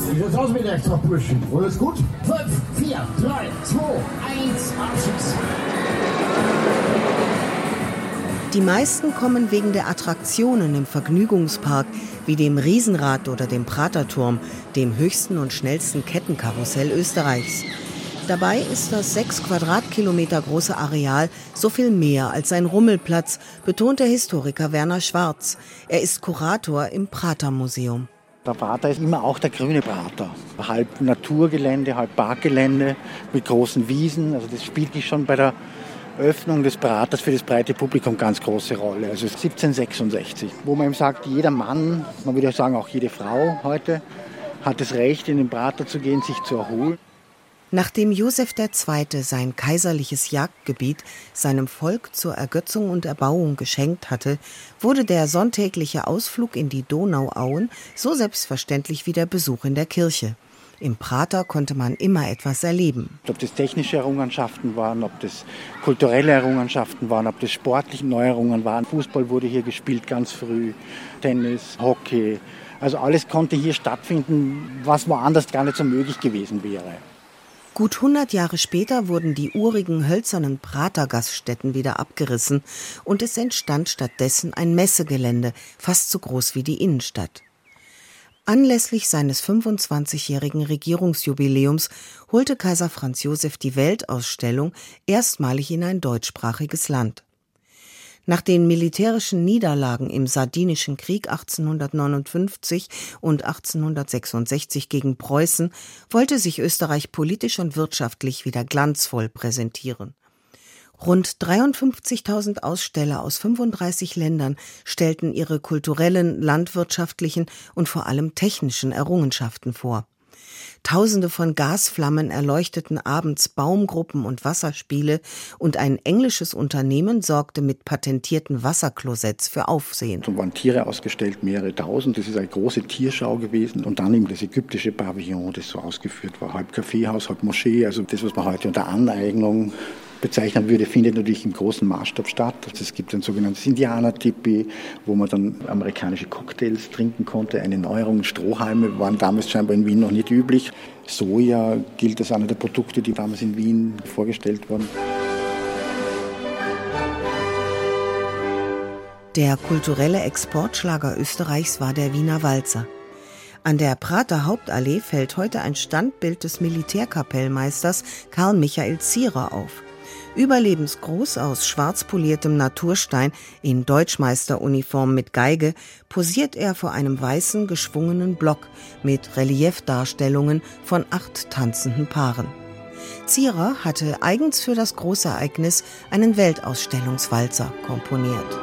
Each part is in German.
Wie sieht's aus mit extra Burschen? Alles gut? 5, 4, 3, 2, 1, Abschuss. Die meisten kommen wegen der Attraktionen im Vergnügungspark, wie dem Riesenrad oder dem Praterturm, dem höchsten und schnellsten Kettenkarussell Österreichs. Dabei ist das 6 Quadratkilometer große Areal so viel mehr als ein Rummelplatz, betont der Historiker Werner Schwarz. Er ist Kurator im Pratermuseum. Der Prater ist immer auch der grüne Prater. Halb Naturgelände, halb Parkgelände mit großen Wiesen. Also das spielt schon bei der Öffnung des Praters für das breite Publikum ganz große Rolle. Also 1766, wo man eben sagt, jeder Mann, man würde auch sagen auch jede Frau heute, hat das Recht, in den Prater zu gehen, sich zu erholen. Nachdem Josef II. Sein kaiserliches Jagdgebiet seinem Volk zur Ergötzung und Erbauung geschenkt hatte, wurde der sonntägliche Ausflug in die Donauauen so selbstverständlich wie der Besuch in der Kirche. Im Prater konnte man immer etwas erleben. Ob das technische Errungenschaften waren, ob das kulturelle Errungenschaften waren, ob das sportliche Neuerungen waren. Fußball wurde hier gespielt ganz früh, Tennis, Hockey. Also alles konnte hier stattfinden, was woanders gar nicht so möglich gewesen wäre. Gut 100 Jahre später wurden die urigen hölzernen Pratergaststätten wieder abgerissen und es entstand stattdessen ein Messegelände, fast so groß wie die Innenstadt. Anlässlich seines 25-jährigen Regierungsjubiläums holte Kaiser Franz Josef die Weltausstellung erstmalig in ein deutschsprachiges Land. Nach den militärischen Niederlagen im Sardinischen Krieg 1859 und 1866 gegen Preußen wollte sich Österreich politisch und wirtschaftlich wieder glanzvoll präsentieren. Rund 53.000 Aussteller aus 35 Ländern stellten ihre kulturellen, landwirtschaftlichen und vor allem technischen Errungenschaften vor. Tausende von Gasflammen erleuchteten abends Baumgruppen und Wasserspiele und ein englisches Unternehmen sorgte mit patentierten Wasserklosetts für Aufsehen. Es waren Tiere ausgestellt, mehrere tausend. Das ist eine große Tierschau gewesen. Und dann eben das ägyptische Pavillon, das so ausgeführt war. Halb Kaffeehaus, halb Moschee. Also das, was man heute unter Aneignung bezeichnen würde, findet natürlich im großen Maßstab statt. Es gibt ein sogenanntes Indianer-Tipi, wo man dann amerikanische Cocktails trinken konnte. Eine Neuerung, Strohhalme waren damals scheinbar in Wien noch nicht üblich. Soja gilt als einer der Produkte, die damals in Wien vorgestellt wurden. Der kulturelle Exportschlager Österreichs war der Wiener Walzer. An der Prater Hauptallee fällt heute ein Standbild des Militärkapellmeisters Karl Michael Zierer auf. Überlebensgroß aus schwarz poliertem Naturstein in Deutschmeisteruniform mit Geige posiert er vor einem weißen, geschwungenen Block mit Reliefdarstellungen von 8 tanzenden Paaren. Zierer hatte eigens für das Großereignis einen Weltausstellungswalzer komponiert.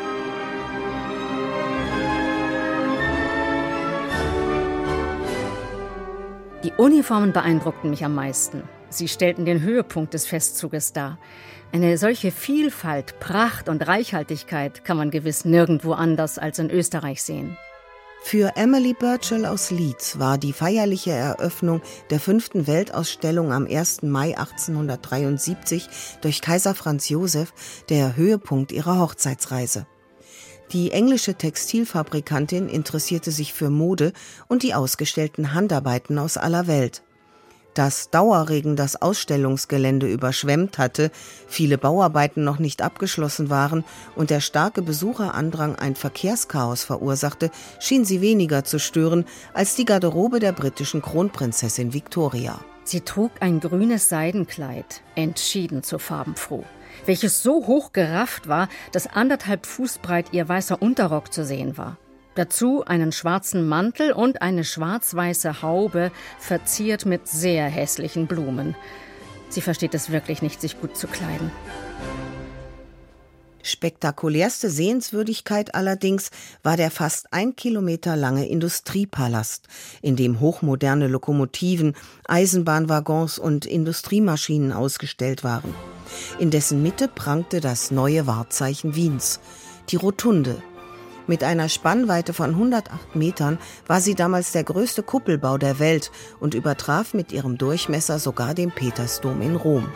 Die Uniformen beeindruckten mich am meisten. Sie stellten den Höhepunkt des Festzuges dar. Eine solche Vielfalt, Pracht und Reichhaltigkeit kann man gewiss nirgendwo anders als in Österreich sehen. Für Emily Birchall aus Leeds war die feierliche Eröffnung der 5. Weltausstellung am 1. Mai 1873 durch Kaiser Franz Josef der Höhepunkt ihrer Hochzeitsreise. Die englische Textilfabrikantin interessierte sich für Mode und die ausgestellten Handarbeiten aus aller Welt. Dass Dauerregen das Ausstellungsgelände überschwemmt hatte, viele Bauarbeiten noch nicht abgeschlossen waren und der starke Besucherandrang ein Verkehrschaos verursachte, schien sie weniger zu stören als die Garderobe der britischen Kronprinzessin Victoria. Sie trug ein grünes Seidenkleid, entschieden zu farbenfroh, welches so hoch gerafft war, dass 1,5 Fuß breit ihr weißer Unterrock zu sehen war. Dazu einen schwarzen Mantel und eine schwarz-weiße Haube, verziert mit sehr hässlichen Blumen. Sie versteht es wirklich nicht, sich gut zu kleiden. Spektakulärste Sehenswürdigkeit allerdings war der fast 1 Kilometer lange Industriepalast, in dem hochmoderne Lokomotiven, Eisenbahnwaggons und Industriemaschinen ausgestellt waren. In dessen Mitte prangte das neue Wahrzeichen Wiens, die Rotunde. Mit einer Spannweite von 108 Metern war sie damals der größte Kuppelbau der Welt und übertraf mit ihrem Durchmesser sogar den Petersdom in Rom.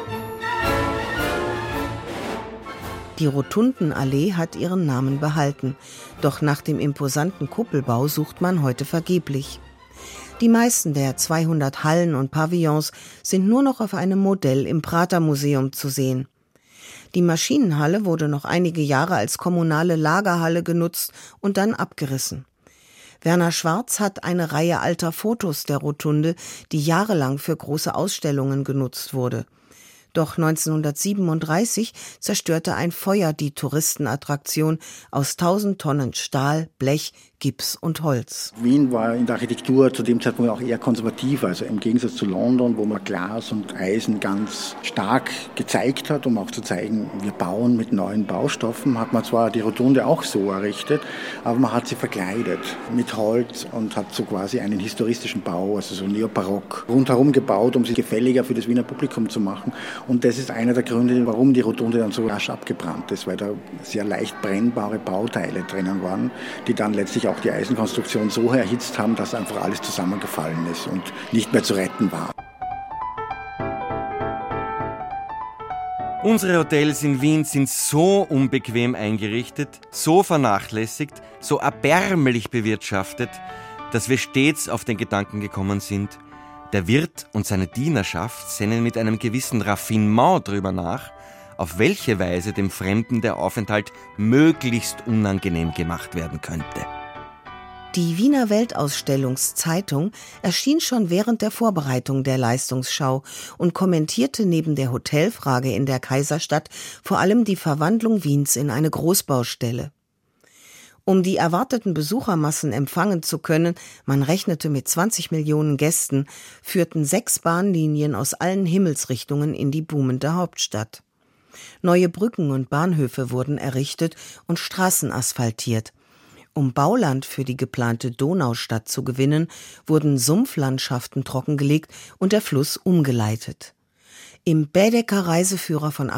Die Rotundenallee hat ihren Namen behalten, doch nach dem imposanten Kuppelbau sucht man heute vergeblich. Die meisten der 200 Hallen und Pavillons sind nur noch auf einem Modell im Prater-Museum zu sehen. Die Maschinenhalle wurde noch einige Jahre als kommunale Lagerhalle genutzt und dann abgerissen. Werner Schwarz hat eine Reihe alter Fotos der Rotunde, die jahrelang für große Ausstellungen genutzt wurde. Doch 1937 zerstörte ein Feuer die Touristenattraktion aus 1000 Tonnen Stahl, Blech, Gips und Holz. Wien war in der Architektur zu dem Zeitpunkt auch eher konservativ, also im Gegensatz zu London, wo man Glas und Eisen ganz stark gezeigt hat, um auch zu zeigen, wir bauen mit neuen Baustoffen, hat man zwar die Rotunde auch so errichtet, aber man hat sie verkleidet mit Holz und hat so quasi einen historistischen Bau, also so neobarock, rundherum gebaut, um sie gefälliger für das Wiener Publikum zu machen. Und das ist einer der Gründe, warum die Rotunde dann so rasch abgebrannt ist, weil da sehr leicht brennbare Bauteile drinnen waren, die dann letztlich auch die Eisenkonstruktion so erhitzt haben, dass einfach alles zusammengefallen ist und nicht mehr zu retten war. Unsere Hotels in Wien sind so unbequem eingerichtet, so vernachlässigt, so erbärmlich bewirtschaftet, dass wir stets auf den Gedanken gekommen sind, der Wirt und seine Dienerschaft sinnen mit einem gewissen Raffinement drüber nach, auf welche Weise dem Fremden der Aufenthalt möglichst unangenehm gemacht werden könnte. Die Wiener Weltausstellungszeitung erschien schon während der Vorbereitung der Leistungsschau und kommentierte neben der Hotelfrage in der Kaiserstadt vor allem die Verwandlung Wiens in eine Großbaustelle. Um die erwarteten Besuchermassen empfangen zu können, man rechnete mit 20 Millionen Gästen, führten 6 Bahnlinien aus allen Himmelsrichtungen in die boomende Hauptstadt. Neue Brücken und Bahnhöfe wurden errichtet und Straßen asphaltiert. Um Bauland für die geplante Donaustadt zu gewinnen, wurden Sumpflandschaften trockengelegt und der Fluss umgeleitet. Im Baedeker Reiseführer von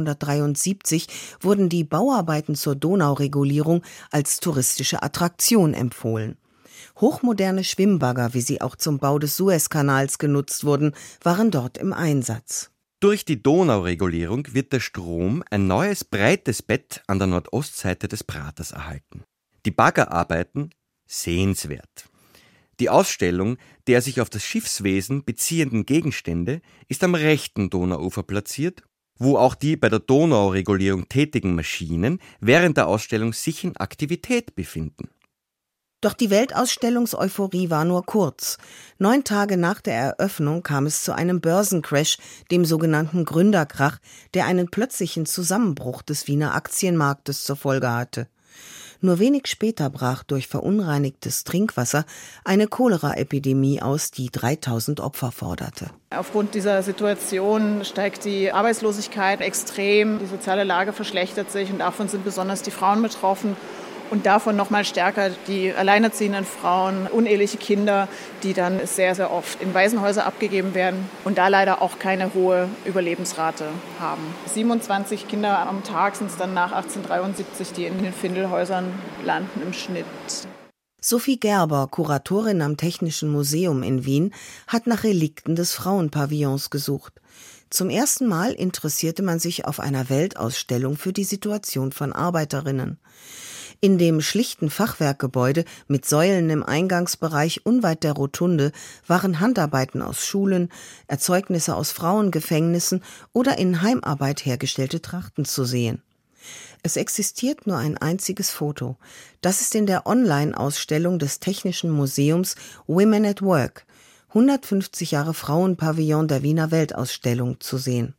1873 wurden die Bauarbeiten zur Donauregulierung als touristische Attraktion empfohlen. Hochmoderne Schwimmbagger, wie sie auch zum Bau des Suezkanals genutzt wurden, waren dort im Einsatz. Durch die Donauregulierung wird der Strom ein neues breites Bett an der Nordostseite des Praters erhalten. Die Baggerarbeiten sehenswert. Die Ausstellung der sich auf das Schiffswesen beziehenden Gegenstände ist am rechten Donauufer platziert, wo auch die bei der Donauregulierung tätigen Maschinen während der Ausstellung sich in Aktivität befinden. Doch die Weltausstellungseuphorie war nur kurz. 9 Tage nach der Eröffnung kam es zu einem Börsencrash, dem sogenannten Gründerkrach, der einen plötzlichen Zusammenbruch des Wiener Aktienmarktes zur Folge hatte. Nur wenig später brach durch verunreinigtes Trinkwasser eine Cholera-Epidemie aus, die 3000 Opfer forderte. Aufgrund dieser Situation steigt die Arbeitslosigkeit extrem, die soziale Lage verschlechtert sich und davon sind besonders die Frauen betroffen. Und davon noch mal stärker die alleinerziehenden Frauen, uneheliche Kinder, die dann sehr, sehr oft in Waisenhäuser abgegeben werden und da leider auch keine hohe Überlebensrate haben. 27 Kinder am Tag sind es dann nach 1873, die in den Findelhäusern landen im Schnitt. Sophie Gerber, Kuratorin am Technischen Museum in Wien, hat nach Relikten des Frauenpavillons gesucht. Zum ersten Mal interessierte man sich auf einer Weltausstellung für die Situation von Arbeiterinnen. In dem schlichten Fachwerkgebäude mit Säulen im Eingangsbereich unweit der Rotunde waren Handarbeiten aus Schulen, Erzeugnisse aus Frauengefängnissen oder in Heimarbeit hergestellte Trachten zu sehen. Es existiert nur ein einziges Foto. Das ist in der Online-Ausstellung des Technischen Museums Women at Work, 150 Jahre Frauenpavillon der Wiener Weltausstellung, zu sehen.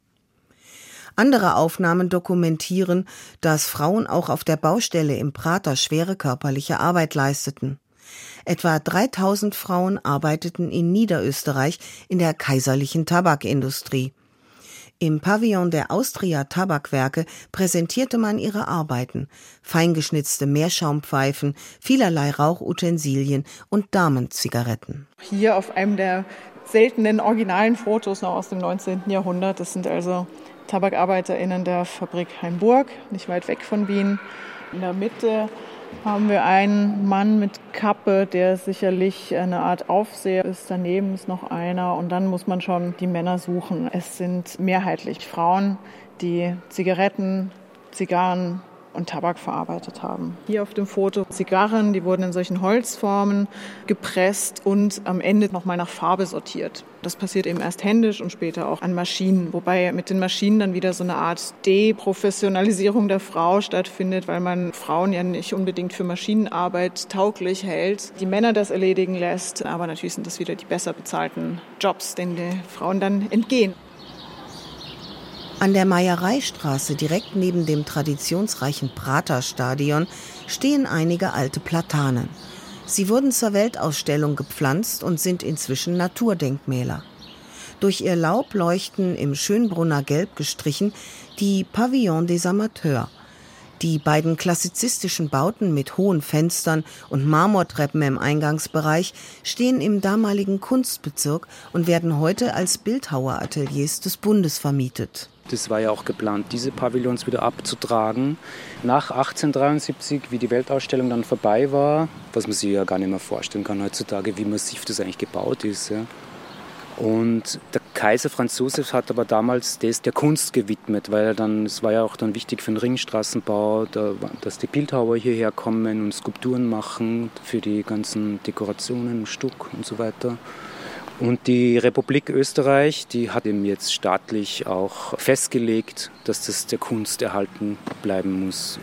Andere Aufnahmen dokumentieren, dass Frauen auch auf der Baustelle im Prater schwere körperliche Arbeit leisteten. Etwa 3000 Frauen arbeiteten in Niederösterreich in der kaiserlichen Tabakindustrie. Im Pavillon der Austria Tabakwerke präsentierte man ihre Arbeiten: feingeschnitzte Meerschaumpfeifen, vielerlei Rauchutensilien und Damenzigaretten. Hier auf einem der seltenen originalen Fotos noch aus dem 19. Jahrhundert, das sind also TabakarbeiterInnen der Fabrik Hainburg, nicht weit weg von Wien. In der Mitte haben wir einen Mann mit Kappe, der sicherlich eine Art Aufseher ist. Daneben ist noch einer und dann muss man schon die Männer suchen. Es sind mehrheitlich Frauen, die Zigaretten, Zigarren und Tabak verarbeitet haben. Hier auf dem Foto Zigarren, die wurden in solchen Holzformen gepresst und am Ende nochmal nach Farbe sortiert. Das passiert eben erst händisch und später auch an Maschinen, wobei mit den Maschinen dann wieder so eine Art Deprofessionalisierung der Frau stattfindet, weil man Frauen ja nicht unbedingt für Maschinenarbeit tauglich hält, die Männer das erledigen lässt, aber natürlich sind das wieder die besser bezahlten Jobs, denen die Frauen dann entgehen. An der Meiereistraße, direkt neben dem traditionsreichen Praterstadion, stehen einige alte Platanen. Sie wurden zur Weltausstellung gepflanzt und sind inzwischen Naturdenkmäler. Durch ihr Laub leuchten im Schönbrunner Gelb gestrichen die Pavillon des Amateurs. Die beiden klassizistischen Bauten mit hohen Fenstern und Marmortreppen im Eingangsbereich stehen im damaligen Kunstbezirk und werden heute als Bildhauerateliers des Bundes vermietet. Das war ja auch geplant, diese Pavillons wieder abzutragen. Nach 1873, wie die Weltausstellung dann vorbei war, was man sich ja gar nicht mehr vorstellen kann heutzutage, wie massiv das eigentlich gebaut ist. Ja. Und der Kaiser Franz Josef hat aber damals das der Kunst gewidmet, weil es war ja auch dann wichtig für den Ringstraßenbau, dass die Bildhauer hierher kommen und Skulpturen machen für die ganzen Dekorationen, Stuck und so weiter. Und die Republik Österreich, die hat eben jetzt staatlich auch festgelegt, dass das der Kunst erhalten bleiben muss.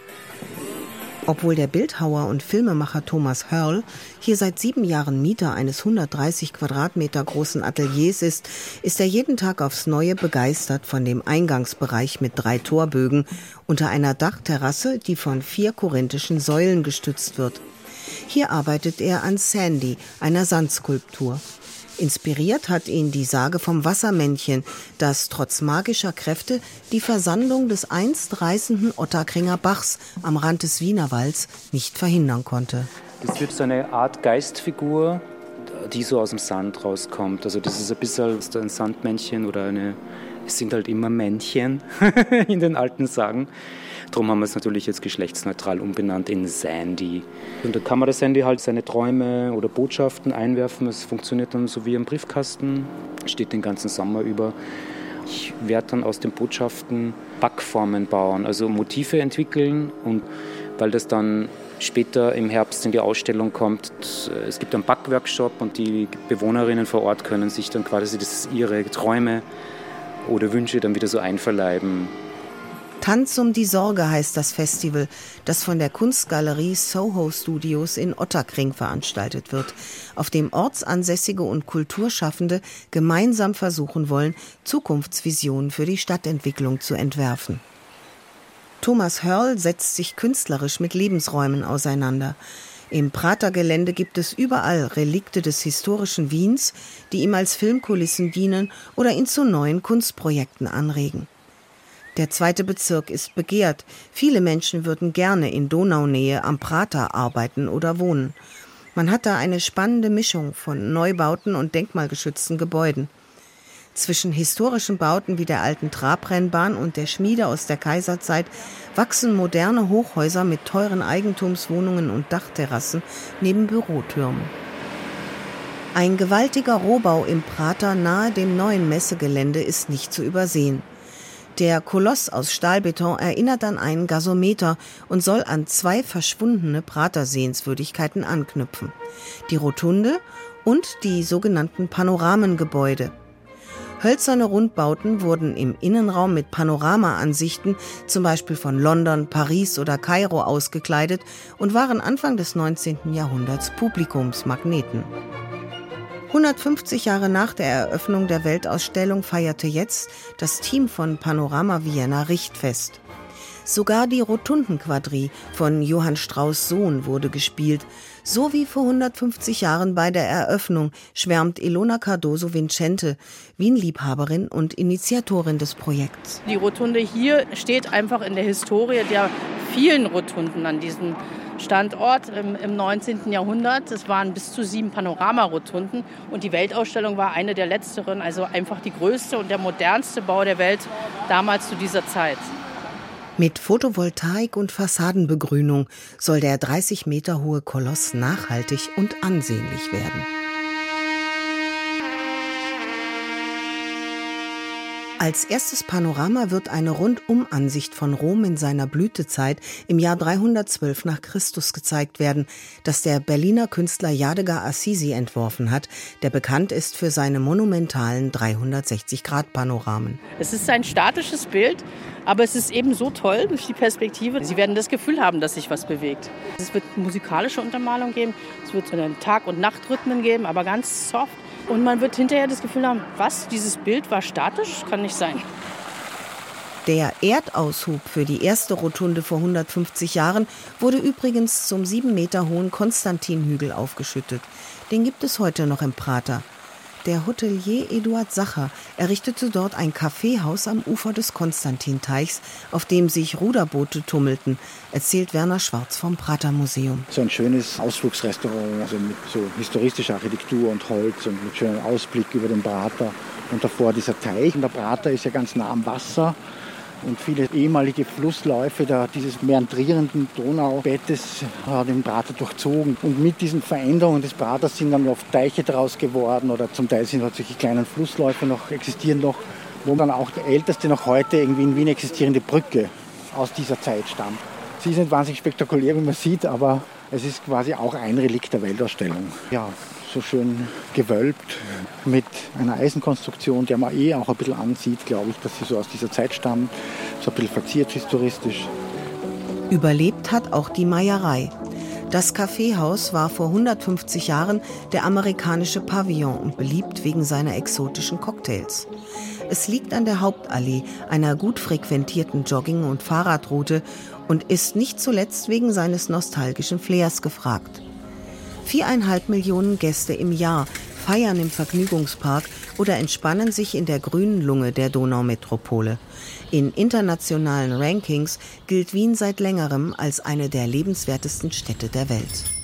Obwohl der Bildhauer und Filmemacher Thomas Hörl hier seit 7 Jahren Mieter eines 130 Quadratmeter großen Ateliers ist er jeden Tag aufs Neue begeistert von dem Eingangsbereich mit 3 Torbögen unter einer Dachterrasse, die von 4 korinthischen Säulen gestützt wird. Hier arbeitet er an Sandy, einer Sandskulptur. Inspiriert hat ihn die Sage vom Wassermännchen, das trotz magischer Kräfte die Versandung des einst reißenden Ottakringer Bachs am Rand des Wienerwalds nicht verhindern konnte. Das wird so eine Art Geistfigur, die so aus dem Sand rauskommt. Also das ist ein bisschen ein Sandmännchen oder es sind halt immer Männchen in den alten Sagen. Darum haben wir es natürlich jetzt geschlechtsneutral umbenannt in Sandy. Und da kann man der Sandy halt seine Träume oder Botschaften einwerfen. Es funktioniert dann so wie ein Briefkasten, steht den ganzen Sommer über. Ich werde dann aus den Botschaften Backformen bauen, also Motive entwickeln. Und weil das dann später im Herbst in die Ausstellung kommt, es gibt einen Backworkshop und die Bewohnerinnen vor Ort können sich dann quasi ihre Träume oder Wünsche dann wieder so einverleiben. Tanz um die Sorge heißt das Festival, das von der Kunstgalerie Soho Studios in Ottakring veranstaltet wird, auf dem ortsansässige und Kulturschaffende gemeinsam versuchen wollen, Zukunftsvisionen für die Stadtentwicklung zu entwerfen. Thomas Hörl setzt sich künstlerisch mit Lebensräumen auseinander. Im Pratergelände gibt es überall Relikte des historischen Wiens, die ihm als Filmkulissen dienen oder ihn zu neuen Kunstprojekten anregen. Der 2. Bezirk ist begehrt. Viele Menschen würden gerne in Donaunähe am Prater arbeiten oder wohnen. Man hat da eine spannende Mischung von Neubauten und denkmalgeschützten Gebäuden. Zwischen historischen Bauten wie der alten Trabrennbahn und der Schmiede aus der Kaiserzeit wachsen moderne Hochhäuser mit teuren Eigentumswohnungen und Dachterrassen neben Bürotürmen. Ein gewaltiger Rohbau im Prater nahe dem neuen Messegelände ist nicht zu übersehen. Der Koloss aus Stahlbeton erinnert an einen Gasometer und soll an 2 verschwundene Prater-Sehenswürdigkeiten anknüpfen: die Rotunde und die sogenannten Panoramengebäude. Hölzerne Rundbauten wurden im Innenraum mit Panoramaansichten, zum Beispiel von London, Paris oder Kairo, ausgekleidet und waren Anfang des 19. Jahrhunderts Publikumsmagneten. 150 Jahre nach der Eröffnung der Weltausstellung feierte jetzt das Team von Panorama Vienna Richtfest. Sogar die Rotundenquadrille von Johann Strauss' Sohn wurde gespielt. So wie vor 150 Jahren bei der Eröffnung schwärmt Ilona Cardoso Vincente, Wien-Liebhaberin und Initiatorin des Projekts. Die Rotunde hier steht einfach in der Historie der vielen Rotunden an diesem Standort im 19. Jahrhundert. Es waren bis zu 7 Panoramarotunden und die Weltausstellung war eine der letzteren, also einfach die größte und der modernste Bau der Welt damals zu dieser Zeit. Mit Photovoltaik und Fassadenbegrünung soll der 30 Meter hohe Koloss nachhaltig und ansehnlich werden. Als erstes Panorama wird eine Rundumansicht von Rom in seiner Blütezeit im Jahr 312 nach Christus gezeigt werden, das der Berliner Künstler Jadeger Assisi entworfen hat, der bekannt ist für seine monumentalen 360-Grad-Panoramen. Es ist ein statisches Bild, aber es ist eben so toll durch die Perspektive. Sie werden das Gefühl haben, dass sich was bewegt. Es wird musikalische Untermalung geben, es wird so einen Tag- und Nachtrhythmen geben, aber ganz soft. Und man wird hinterher das Gefühl haben, was, dieses Bild war statisch? Kann nicht sein. Der Erdaushub für die erste Rotunde vor 150 Jahren wurde übrigens zum 7 Meter hohen Konstantinhügel aufgeschüttet. Den gibt es heute noch im Prater. Der Hotelier Eduard Sacher errichtete dort ein Kaffeehaus am Ufer des Konstantinteichs, auf dem sich Ruderboote tummelten, erzählt Werner Schwarz vom Prater Museum. So ein schönes Ausflugsrestaurant, also mit so historischer Architektur und Holz und mit schönem Ausblick über den Prater. Und davor dieser Teich. Und der Prater ist ja ganz nah am Wasser. Und viele ehemalige Flussläufe dieses meandrierenden Donaubettes hat den Prater durchzogen. Und mit diesen Veränderungen des Praters sind dann oft Teiche daraus geworden oder zum Teil sind halt solche kleinen Flussläufe existieren noch, wo dann auch die älteste noch heute irgendwie in Wien existierende Brücke aus dieser Zeit stammt. Sie ist nicht wahnsinnig spektakulär, wie man sieht, aber es ist quasi auch ein Relikt der Weltausstellung. Ja, so schön gewölbt mit einer Eisenkonstruktion, der man auch ein bisschen ansieht, glaube ich, dass sie so aus dieser Zeit stammt, so ein bisschen verziert historistisch. Überlebt hat auch die Meierei. Das Kaffeehaus war vor 150 Jahren der amerikanische Pavillon und beliebt wegen seiner exotischen Cocktails. Es liegt an der Hauptallee, einer gut frequentierten Jogging- und Fahrradroute und ist nicht zuletzt wegen seines nostalgischen Flairs gefragt. 4,5 Millionen Gäste im Jahr feiern im Vergnügungspark oder entspannen sich in der grünen Lunge der Donaumetropole. In internationalen Rankings gilt Wien seit längerem als eine der lebenswertesten Städte der Welt.